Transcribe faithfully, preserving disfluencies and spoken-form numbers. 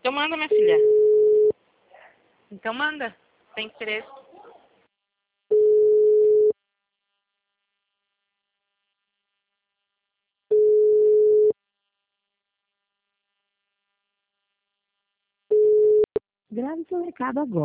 Então manda, minha filha. Então manda. Tem interesse. Grave seu recado agora.